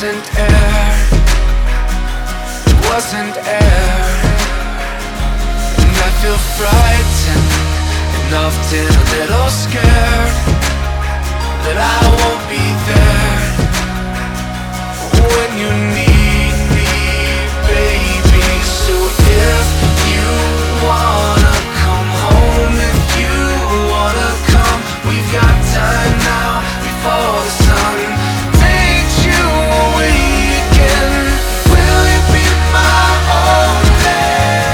wasn't air, it wasn't air. And I feel frightened and often a little scared that I won't be there when you need me, baby. So if you wanna come home, if you wanna come, we've got time now before the sun takes you away again. Will you be my only?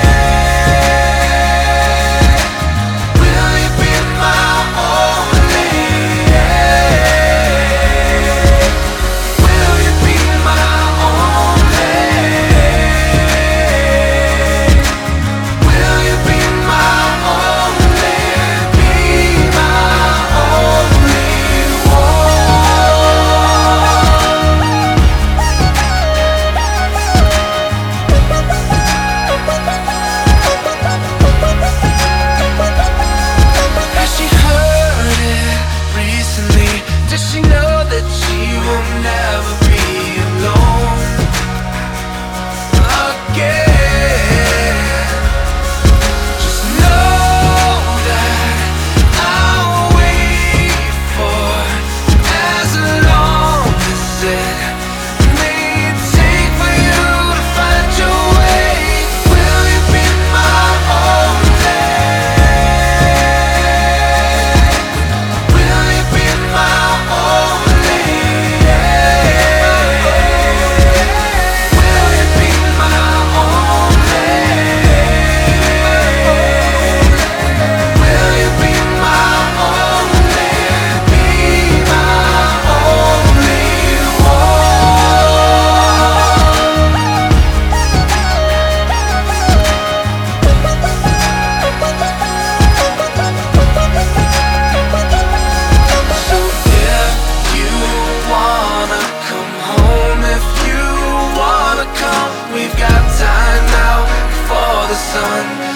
Will you be my only? Will you be my only? Will you be my only? Be my only Has she heard it recently? Does she know that she will never be alone again? Just know that I'll wait for as long as it may take for you to find your way. Will you be my only? Will you be my only? Will you be my only? Will you be my only? Be my only So if you wanna come home, if you wanna come, we've got time now before the sun